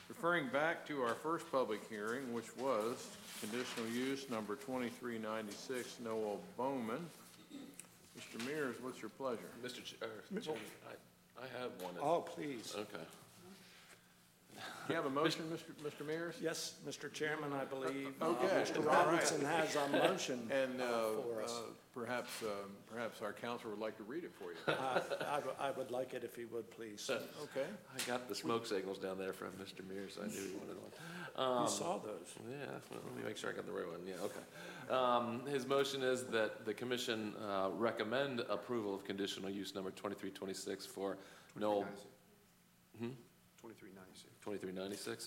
Referring back to our first public hearing, which was conditional use number 2396, Noel Bowman. Mr. Mears, what's your pleasure? Mr. Chairman, I have one. Oh, please. Okay. Do you have a motion, Mr. Mears? Yes, Mr. Chairman, I believe Okay. Mr. Robinson has a motion And for us. perhaps our counsel would like to read it for you. I would like it if he would, please. Okay. I got the smoke signals down there from Mr. Mears. I knew he wanted one. You saw those. Yeah, well, let me make sure I got the right one. Yeah, okay. His motion is that the commission recommend approval of conditional use number 2326 for Noel. 2396. 2396?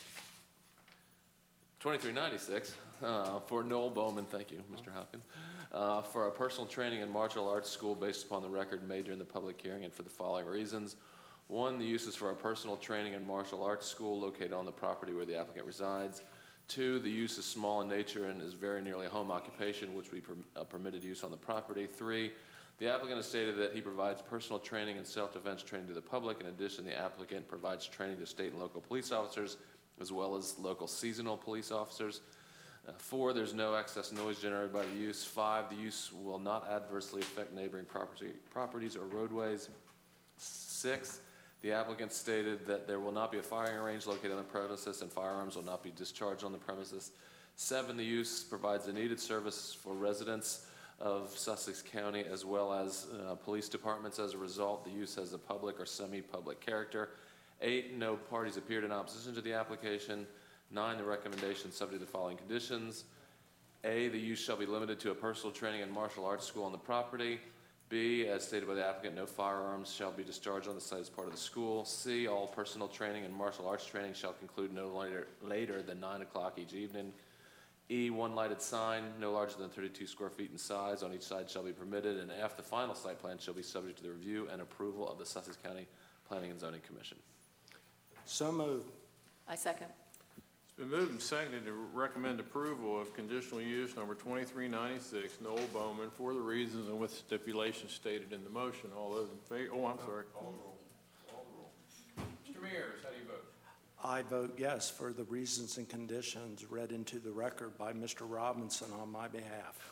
2396 for Noel Bowman, thank you, Mr. Hopkins, for a personal training and martial arts school based upon the record made during the public hearing and for the following reasons. One, the use is for a personal training and martial arts school located on the property where the applicant resides. Two, the use is small in nature and is very nearly a home occupation, which we permitted use on the property. Three, the applicant has stated that he provides personal training and self-defense training to the public. In addition, the applicant provides training to state and local police officers, as well as local seasonal police officers. Four, there's no excess noise generated by the use. Five, the use will not adversely affect neighboring properties or roadways. Six, the applicant stated that there will not be a firing range located on the premises and firearms will not be discharged on the premises. Seven, the use provides a needed service for residents of Sussex County as well as police departments. As a result, the use has a public or semi-public character. Eight, no parties appeared in opposition to the application. Nine, the recommendation subject to the following conditions. A, the use shall be limited to a personal training and martial arts school on the property. B, as stated by the applicant, no firearms shall be discharged on the site as part of the school. C, all personal training and martial arts training shall conclude no later than 9 o'clock each evening. E, one lighted sign, no larger than 32 square feet in size, on each side shall be permitted, and F, the final site plan shall be subject to the review and approval of the Sussex County Planning and Zoning Commission. So moved. I second. It's been moved and seconded to recommend approval of conditional use number 2396, Noel Bowman, for the reasons and with stipulations stated in the motion. All those in favor? Oh, I'm sorry. Call the roll. Call the roll. Mr. Mears, how do you vote? I vote yes for the reasons and conditions read into the record by Mr. Robinson on my behalf.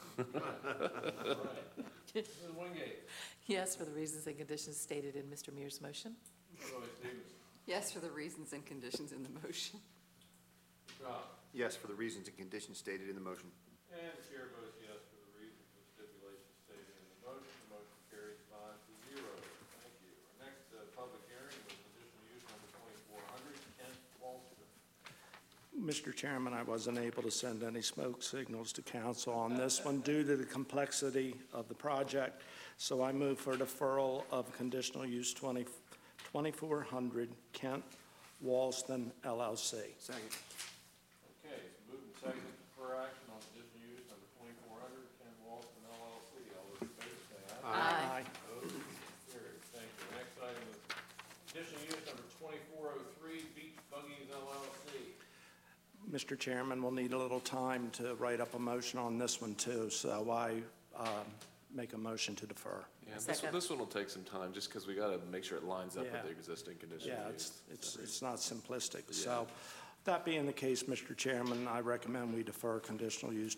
Ms. Wingate. Yes, for the reasons and conditions stated in Mr. Mears' motion. Ms. Stevens. Yes, for the reasons and conditions in the motion. Mr. Hopkins. Yes, for the reasons and conditions stated in the motion. And the chair votes yes for the reasons and stipulations stated in the motion. The motion carries 5-0. Thank you. Our next public hearing was conditional use number 2400, Kent Walston. Mr. Chairman, I wasn't able to send any smoke signals to council on this one due to the complexity of the project, so I move for deferral of conditional use 2400 Kent Walston LLC. Second. Okay, it's moved and seconded for action on conditional use number 2400, Kent Walston LLC. All those in favor say aye. Aye. Opposed? Carried. Thank you. Next item is conditional use number 2403, Beach Buggies LLC. Mr. Chairman, we'll need a little time to write up a motion on this one too, so I make a motion to defer. Yeah, Second. this one will take some time just because we got to make sure it lines up Yeah. with the existing conditions. Yeah, it's not simplistic. So that being the case, Mr. Chairman, I recommend we defer conditional use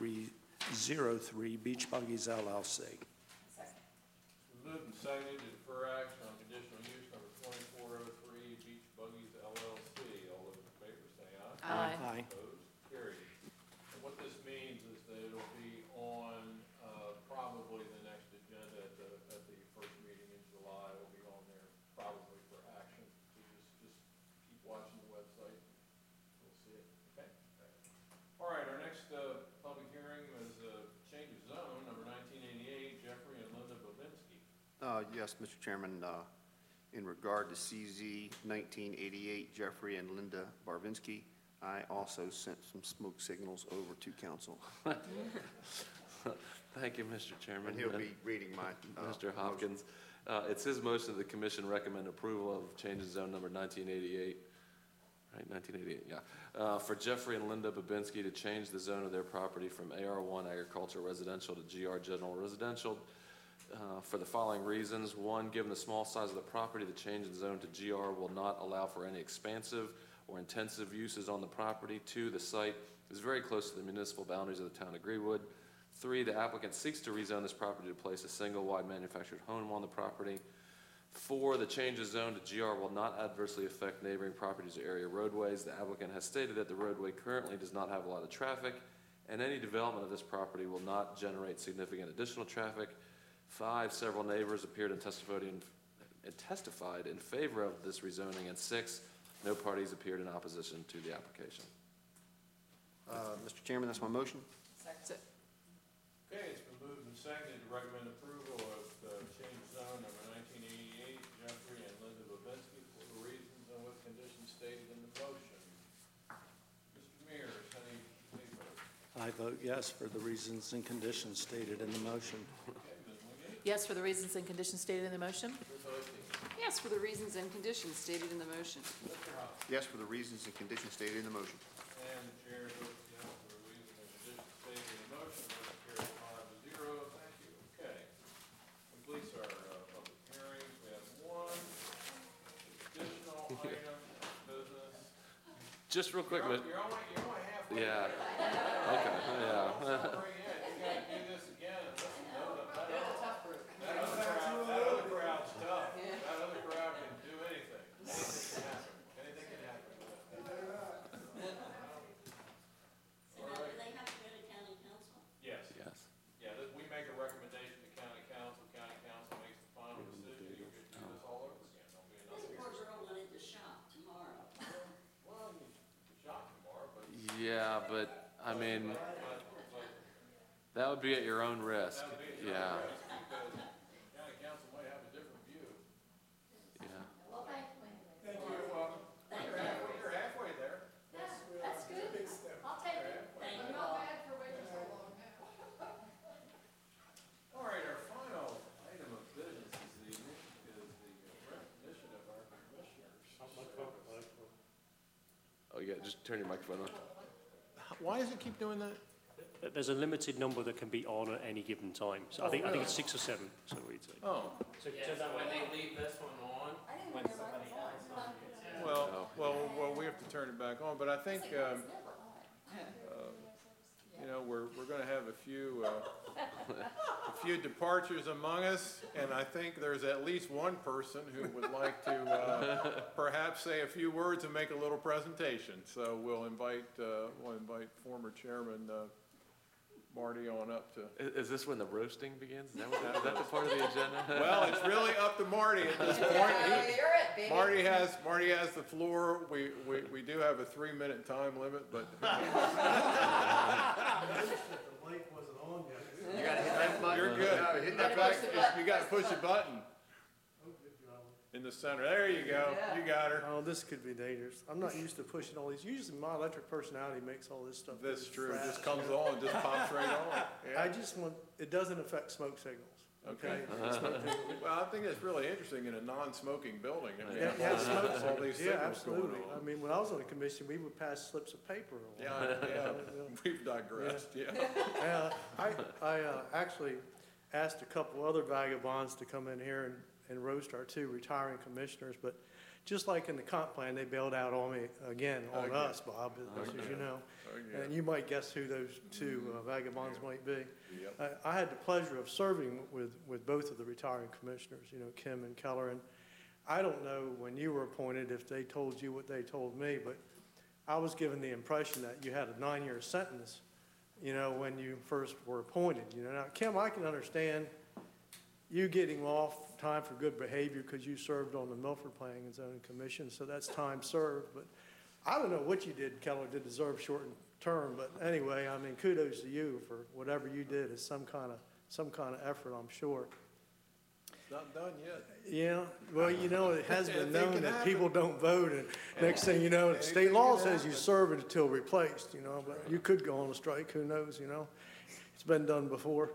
2303 Beach Buggies LLC. Moved and seconded to defer action on conditional use number 2403, Beach Buggies LLC. All those in favor say aye. Aye. Opposed? Carried. And what this means is that it'll be on probably the next agenda at the first meeting in July. It'll be on there probably for action. So just keep watching the website. You'll see it. Okay? All right, our next public hearing is change of zone, number 1988, Jeffrey and Linda Babinski. Yes, Mr. Chairman, in regard to CZ 1988, Jeffrey and Linda Barvinsky, I also sent some smoke signals over to council. Thank you, Mr. Chairman. And he'll be reading my Mr. Hopkins. It's his motion that the commission recommend approval of change in zone number 1988. Right, 1988, yeah. For Jeffrey and Linda Babinski to change the zone of their property from AR1 agricultural residential to GR general residential for the following reasons. One, given the small size of the property, the change in zone to GR will not allow for any expansive or intensive uses on the property. Two, the site is very close to the municipal boundaries of the town of Greenwood. Three, the applicant seeks to rezone this property to place a single wide manufactured home on the property. Four, the change of zone to GR will not adversely affect neighboring properties or area roadways. The applicant has stated that the roadway currently does not have a lot of traffic, and any development of this property will not generate significant additional traffic. Five, several neighbors appeared and testified in favor of this rezoning. And six, no parties appeared in opposition to the application. Mr. Chairman, that's my motion. Second. Okay, it's been moved and seconded to recommend approval of the change zone number 1988, Jeffrey and Linda Babinski, for the reasons and with conditions stated in the motion. Mr. Mears, how do you vote? I vote yes for the reasons and conditions stated in the motion. Okay, Ms. Wingate? Yes for the reasons and conditions stated in the motion? Ms. Oshie? Yes, for the reasons and conditions stated in the motion. Mr. Hopper? Yes, for the reasons and conditions stated in the motion. And the chair votes yes for the reasons and conditions stated in the motion. Motion carries 5-0. Thank you. Okay. Completes our public hearings. We have one additional item of business. Just real quick, You're only halfway. yeah, there. okay, yeah. Sorry, yeah, you gotta do this again. Listen, that other crowd's tough. That other crowd can do anything. Anything can happen. Anything can happen. So now, do they have to go to county council? Yes. Yes. Yeah, we make a recommendation to county council makes the final decision, you could do this all over again, there'll be This poor another. girl wanted to shop tomorrow. Well, you can shop tomorrow, but, Yeah, but, I mean, but that would be at your own risk. that would be. Yeah, Because county council might have a different view. yeah. Well, thank you. You're welcome. You're halfway there. That's good. I'll take it. Thank you all. All right, our final item of business this evening is the recognition of our commissioners. Oh, yeah, just turn your microphone on. Why does it keep doing that? There's a limited number that can be on at any given time. So I think it's 6 or 7. So we'd say. Oh, So when they leave this one on, when somebody else well, we have to turn it back on, but I think, you know, we're gonna have a few departures among us, and I think there's at least one person who would like to, perhaps say a few words and make a little presentation. So we'll invite former Chairman, Marty on up to. Is this when the roasting begins? Is that the part of the agenda? Well, it's really up to Marty at this point. Marty has the floor. We do have a 3-minute time limit, but. You gotta hit that button. You're good. No, hit In that fact, button. you gotta push a button. In the center. There you go. You got her. Oh, this could be dangerous. I'm not used to pushing all these. Usually my electric personality makes all this stuff. That's true. It fast. just comes on, just pops right on. I Yeah. just want, it doesn't affect smoke signals, okay? Okay. Well, I think it's really interesting in a non-smoking building. I mean, Yeah, smoke all these Yeah, signals going absolutely. I on. mean, when I was on the commission, we would pass slips of paper along. Yeah, we've digressed, yeah. I actually asked a couple other vagabonds to come in here and roast our 2 retiring commissioners, but just like in the comp plan, they bailed out on me again, on Okay. us, Bob, as you know. Oh, yeah. And you might guess who those 2 vagabonds might be. Yep. I had the pleasure of serving with both of the retiring commissioners, you know, Kim and Keller, and I don't know when you were appointed if they told you what they told me, but I was given the impression that you had a 9-year sentence, you know, when you first were appointed, you know. Now, Kim, I can understand you getting off time for good behavior because you served on the Milford Planning and Zoning Commission, so that's time served, but I don't know what you did, Keller, to deserve shortened term, but anyway, I mean, kudos to you for whatever you did. It's some kind of effort, I'm sure. It's not done yet. Yeah, well, you know, it has been Anything known can that happen. people don't vote, and next thing you know, state Anything law can says you happen. serve it until replaced, you know, but you could go on a strike, who knows, you know? It's been done before.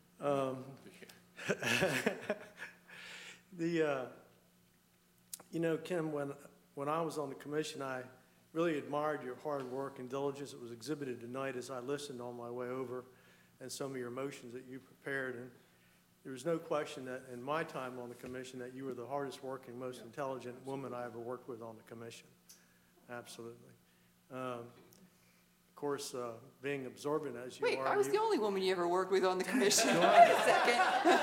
You know, Kim, when I was on the commission, I really admired your hard work and diligence. It was exhibited tonight as I listened on my way over, and some of your motions that you prepared. And there was no question that in my time on the commission that you were the hardest working, most intelligent woman I ever worked with on the commission. Absolutely. Of course, being absorbent as you Wait, are. I was you- the only woman you ever worked with on the commission. Wait a second.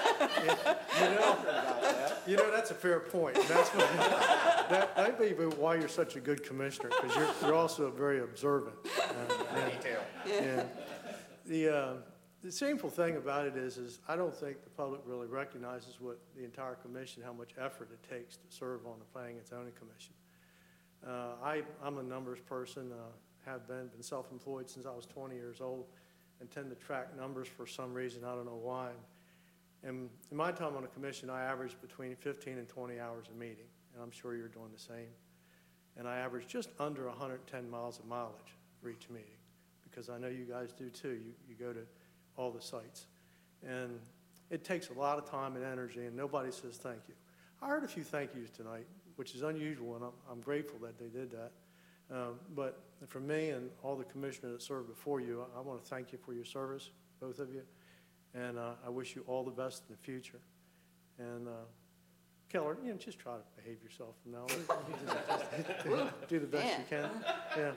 You know, that's a fair point. And that's what, that might be why you're such a good commissioner, because you're also very observant. And the shameful thing about it is I don't think the public really recognizes what the entire commission, how much effort it takes to serve on the Planning and Zoning Commission. I'm a numbers person, have been self-employed since I was 20 years old, and tend to track numbers for some reason, I don't know why. And in my time on the commission, I averaged between 15 and 20 hours a meeting, and I'm sure you're doing the same. And I averaged just under 110 miles of mileage for each meeting, because I know you guys do too. You go to all the sites. And it takes a lot of time and energy, and nobody says thank you. I heard a few thank yous tonight, which is unusual, and I'm grateful that they did that. But for me and all the commissioners that served before you, I want to thank you for your service, both of you. And I wish you all the best in the future. And Keller, just try to behave yourself from now on. Do the best you can. Yeah.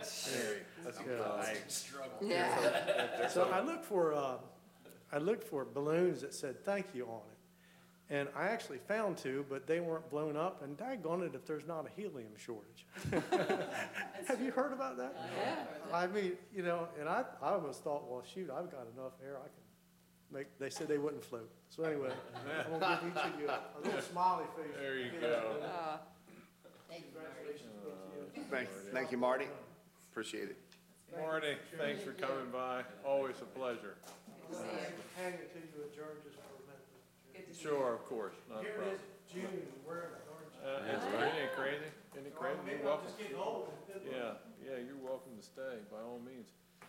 Yeah. So I looked for balloons that said thank you on it. And I actually found two, but they weren't blown up, and daggone it if there's not a helium shortage. Have you heard about that? Yeah. I mean, and I almost thought, well, shoot, I've got enough air, I can make, they said they wouldn't float. So anyway, I'm gonna give each of you a little smiley face. There you go. Congratulations to you. Thank you, Marty. Appreciate it. Marty, thanks for coming by. Always a pleasure. Hang until you adjourn just for a minute. Sure, of course, not a Here problem. it is, June, and we're in orange. Isn't it crazy? Isn't it crazy? Maybe You're I'm welcome. just getting old. Yeah, you're welcome to stay, by all means.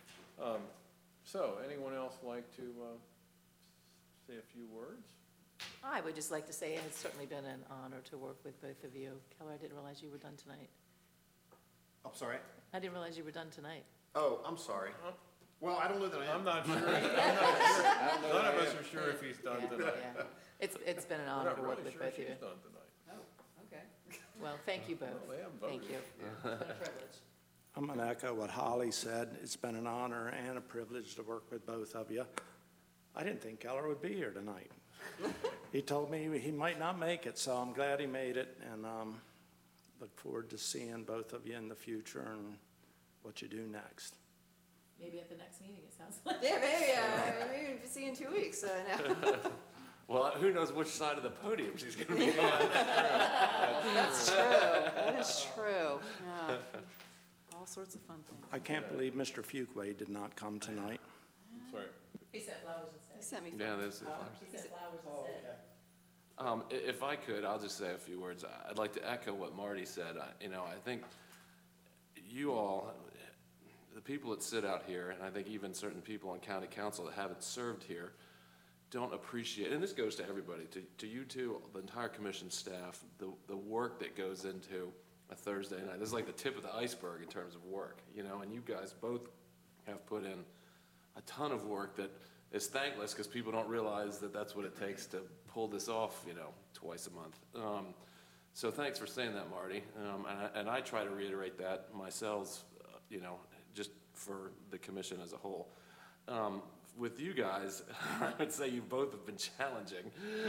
So, anyone else like to say a few words? I would just like to say it's certainly been an honor to work with both of you. Keller, I didn't realize you were done tonight. I'm sorry? I didn't realize you were done tonight. Oh, I'm sorry. Well, I don't know that I am. I'm not sure. None of us are sure if he's done Yeah, tonight. yeah. It's been an We're honor not to work really with sure both of she's you. done tonight. Oh, okay. Well, thank you both. Well, they haven't Thank voted. you. It's been a privilege. I'm going to echo what Holly said. It's been an honor and a privilege to work with both of you. I didn't think Keller would be here tonight. He told me he might not make it, so I'm glad he made it, and look forward to seeing both of you in the future and what you do next. Maybe at the next meeting, it sounds like. Yeah, maybe we'll see you in 2 weeks. No. Well, who knows which side of the podium she's going to be on. That's true. That is true. Yeah. All sorts of fun things. I can't believe Mr. Fuquay did not come tonight. Sorry. He sent flowers He instead. sent me. Yeah, this is. He sent flowers instead. If I could, I'll just say a few words. I'd like to echo what Marty said. I think you all, the people that sit out here, and I think even certain people on county council that haven't served here, don't appreciate, and this goes to everybody, to you two, the entire commission staff, the work that goes into a Thursday night. This is like the tip of the iceberg in terms of work, and you guys both have put in a ton of work that is thankless because people don't realize that that's what it takes to pull this off, twice a month. So thanks for saying that, Marty. And I try to reiterate that myself, just for the commission as a whole. With you guys, I would say you both have been challenging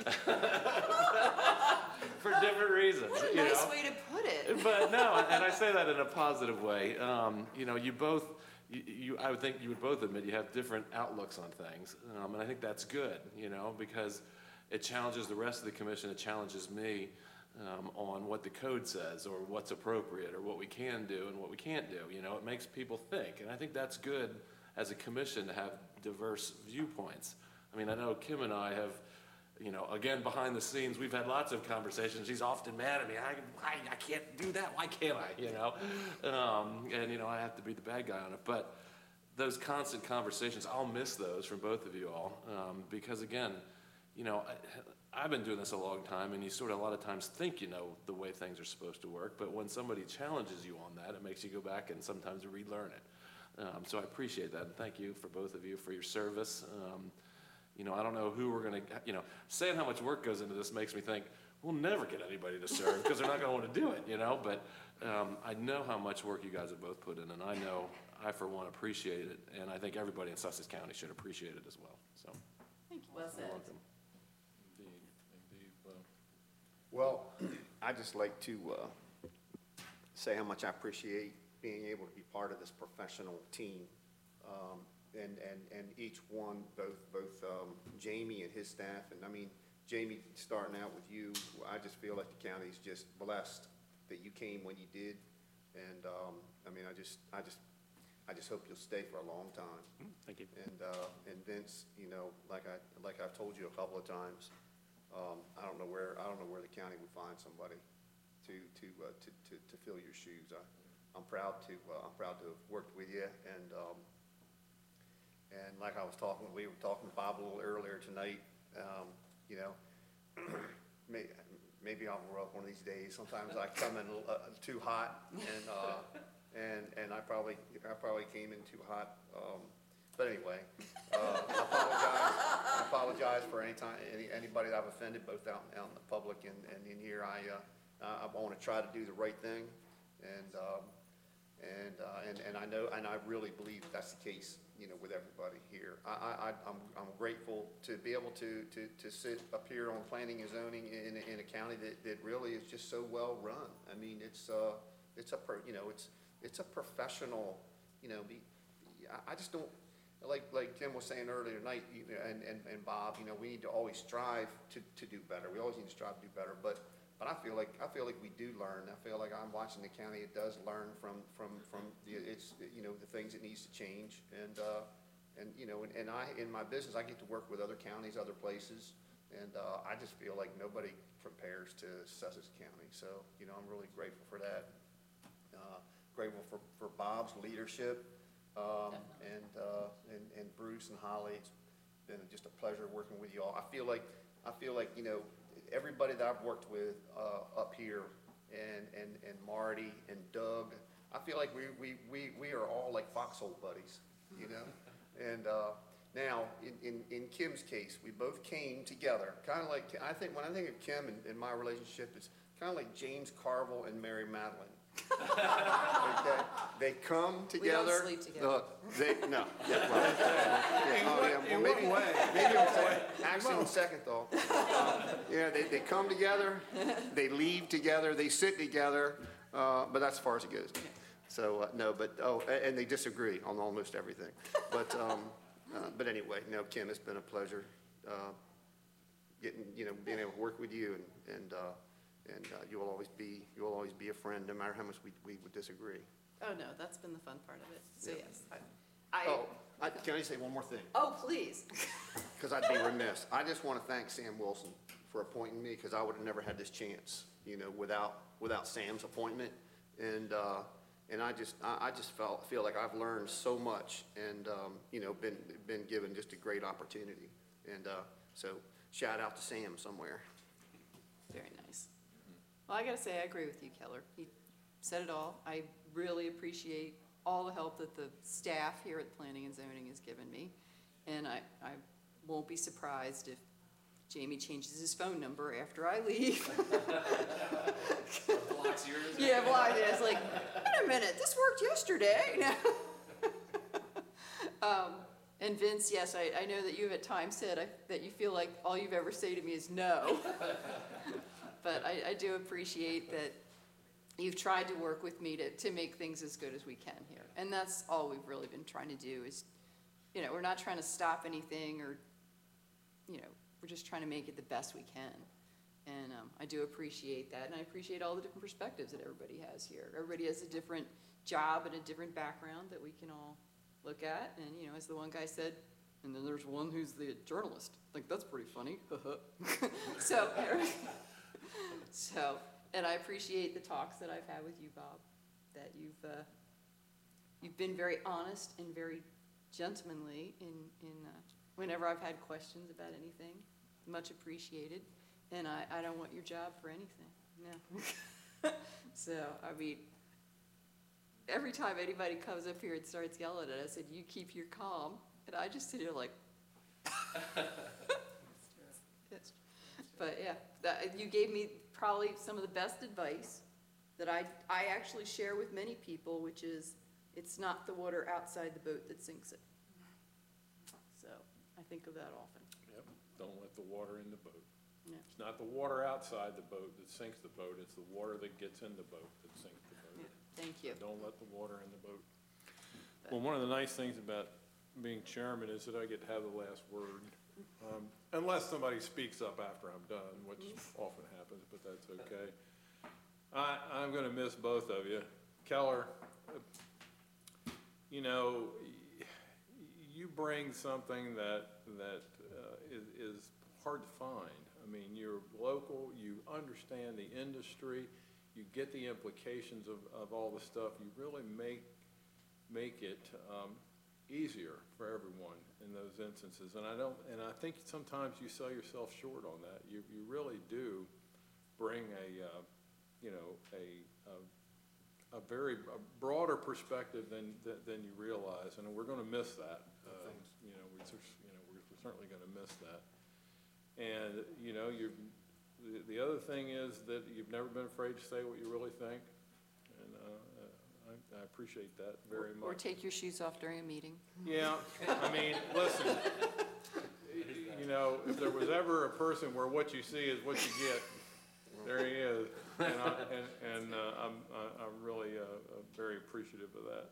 for different reasons. Nice way to put it. But no, and I say that in a positive way. You both, I would think you would both admit you have different outlooks on things. And I think that's good, because it challenges the rest of the commission, it challenges me on what the code says or what's appropriate or what we can do and what we can't do. It makes people think. And I think that's good as a commission to have diverse viewpoints. I know Kim and I have, again, behind the scenes, we've had lots of conversations. She's often mad at me. I can't do that. Why can't I? And I have to be the bad guy on it. But those constant conversations, I'll miss those from both of you all. Because again, I've been doing this a long time, and you sort of a lot of times think you know the way things are supposed to work, but when somebody challenges you on that, it makes you go back and sometimes relearn it. So I appreciate that, and thank you for both of you for your service. I don't know who we're gonna, saying how much work goes into this makes me think, we'll never get anybody to serve, because they're not gonna wanna do it, but, I know how much work you guys have both put in, and I know, I for one appreciate it, and I think everybody in Sussex County should appreciate it as well, so. Well said. You're welcome. Indeed. Well, I'd just like to say how much I appreciate being able to be part of this professional team. And each one, both Jamie and his staff, and I mean, Jamie, starting out with you, I just feel like the county's just blessed that you came when you did. And I mean, I just hope you'll stay for a long time. Thank you. And Vince, like I've told you a couple of times, I don't know where the county would find somebody to fill your shoes. I'm proud to have worked with you, and like we were talking to Bob a little earlier tonight, maybe I'll grow up one of these days. Sometimes I come in too hot, and I probably came in too hot. But anyway, I apologize for anybody that I've offended, both out in the public and in here. I want to try to do the right thing, and I know, and I really believe that's the case, with everybody here. I'm grateful to be able to sit up here on planning and zoning in a county that really is just so well run. I mean, it's a professional, I just don't, like Tim was saying earlier tonight, and Bob, we need to always strive to do better. We always need to strive to do better, but I feel like we do learn. I feel like I'm watching the county. It does learn from the things it needs to change. And I, in my business, I get to work with other counties, other places, and I just feel like nobody compares to Sussex County. So, I'm really grateful for that. Grateful for Bob's leadership, and Bruce and Holly. It's been just a pleasure working with you all. I feel like everybody that I've worked with up here, and Marty and Doug, I feel like we are all like foxhole buddies, And now in Kim's case, we both came together, kind of like, when I think of Kim and my relationship, it's kind of like James Carville and Mary Madeline. Okay, they come together. We don't sleep together. Maybe I'm saying, actually on second thought. They come together, they leave together, they sit together, but that's as far as it goes. So, and they disagree on almost everything. But anyway, Kim, it's been a pleasure being able to work with you, and you will always be a friend, no matter how much we would disagree. Oh, no, that's been the fun part of it. So, yes. Can I say one more thing? Oh, please. Because I'd be remiss. I just want to thank Sam Wilson for appointing me, because I would have never had this chance, without Sam's appointment. And I just feel like I've learned so much, and been given just a great opportunity. And so shout out to Sam somewhere. Very nice. Well, I got to say, I agree with you, Keller. He said it all. I really appreciate all the help that the staff here at Planning and Zoning has given me. And I won't be surprised if Jamie changes his phone number after I leave. Blocks yours? Yeah, blocked it. It's like, wait a minute, this worked yesterday. And Vince, yes, I know that you've at times said that you feel like all you've ever said to me is no. But I do appreciate that you've tried to work with me to make things as good as we can here. And that's all we've really been trying to do is, we're not trying to stop anything, or, we're just trying to make it the best we can. And I do appreciate that, and I appreciate all the different perspectives that everybody has here. Everybody has a different job and a different background that we can all look at. And, as the one guy said, and then there's one who's the journalist. Like, that's pretty funny. So, and I appreciate the talks that I've had with you, Bob, that you've been very honest and very gentlemanly in whenever I've had questions about anything. Much appreciated. And I don't want your job for anything, no. So, I mean, every time anybody comes up here and starts yelling at us, and you keep your calm, and I just sit here like, Yes. But yeah, you gave me probably some of the best advice that I actually share with many people, which is, it's not the water outside the boat that sinks it. So I think of that often. Yep, don't let the water in the boat. Yeah. It's not the water outside the boat that sinks the boat, it's the water that gets in the boat that sinks the boat. Yeah, thank you. Don't let the water in the boat. Well, one of the nice things about being chairman is that I get to have the last word. Unless somebody speaks up after I'm done, which often happens, but that's okay. I'm gonna miss both of you. Keller, you know, you bring something that is hard to find. I mean, you're local, you understand the industry, you get the implications of all the stuff. You really make it easier for everyone in those instances. And I think sometimes you sell yourself short on that. You really do bring a very broader perspective than you realize, and we're going to miss that. We're certainly going to miss that. And the other thing is that you've never been afraid to say what you really think, and I appreciate that very much. Or take your shoes off during a meeting. Yeah, I mean, listen, if there was ever a person where what you see is what you get, there he is. And I'm really very appreciative of that.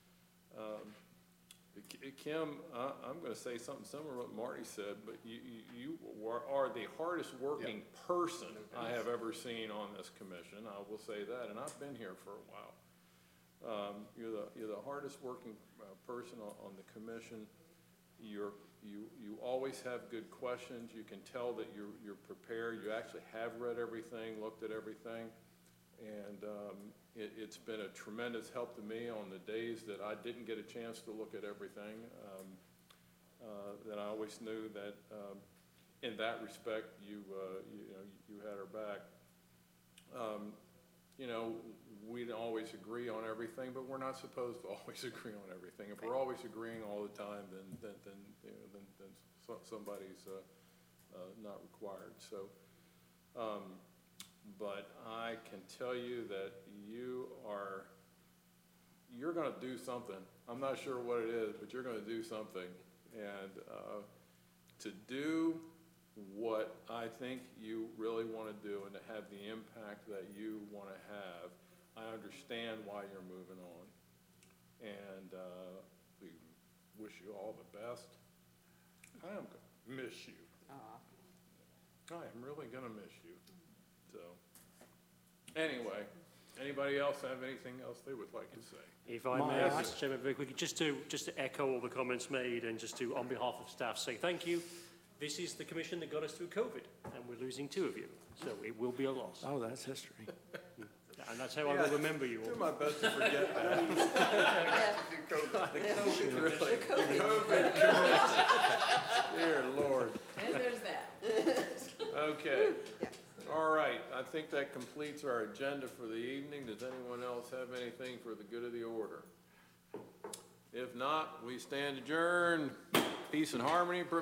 Kim, I'm going to say something similar to what Marty said, but you are the hardest working person I have ever seen on this commission. I will say that, and I've been here for a while. You're the hardest working person on the commission. You always have good questions. You can tell that you're prepared. You actually have read everything, looked at everything, and it's been a tremendous help to me on the days that I didn't get a chance to look at everything. That I always knew that in that respect you had our back. We don't always agree on everything, but we're not supposed to always agree on everything. If we're always agreeing all the time, then somebody's not required. So, but I can tell you that you're going to do something. I'm not sure what it is, but you're going to do something, and to do what I think you really want to do and to have the impact that you want to have, I understand why you're moving on, and we wish you all the best. I am going to miss you. I am really going to miss you. So, anyway, anybody else have anything else they would like to say? If I may, Mr. Chairman, very quickly, just to echo all the comments made, and just to, on behalf of staff, say thank you. This is the commission that got us through COVID, and we're losing 2 of you, so it will be a loss. Oh, that's history. And that's how I will remember you Do all. my best to forget that. COVID. Dear Lord. And there's that. Okay. All right. I think that completes our agenda for the evening. Does anyone else have anything for the good of the order? If not, we stand adjourned. Peace and harmony prevail.